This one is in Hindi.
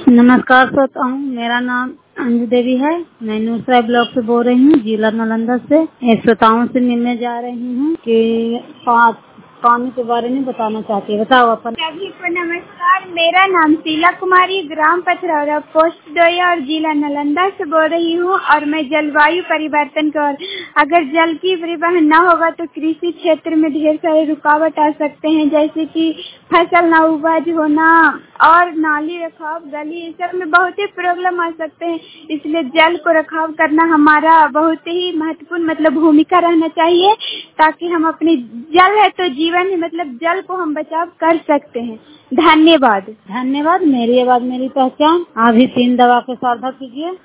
नमस्कार श्रोताओं, मेरा नाम अंजू देवी है। मैं नूसराय ब्लॉक से बोल रही हूँ, जिला नालंदा से। श्रोताओं से मिलने जा रही हूँ कि पानी के बारे में बताना चाहती है। बताओ अपन। सभी को नमस्कार। मेरा नाम शीला कुमारी, ग्राम पथरौरा, पोस्ट डोया और जिला नालंदा से बोल रही हूँ। और मैं जलवायु परिवर्तन का, अगर जल की परिवहन न होगा तो कृषि क्षेत्र में ढेर सारे रुकावट आ सकते हैं, जैसे कि फसल न उपज होना और नाली रखाव, गली, इस सब में बहुत ही प्रॉब्लम आ सकते हैं। इसलिए जल को रखाव करना हमारा बहुत ही महत्वपूर्ण भूमिका रहना चाहिए, ताकि हम अपनी जल है तो जीवन है, जल को हम बचाव कर सकते हैं। धन्यवाद। धन्यवाद। मेरी आवाज मेरी पहचान। अभी 3 दवा के सावधान कीजिए।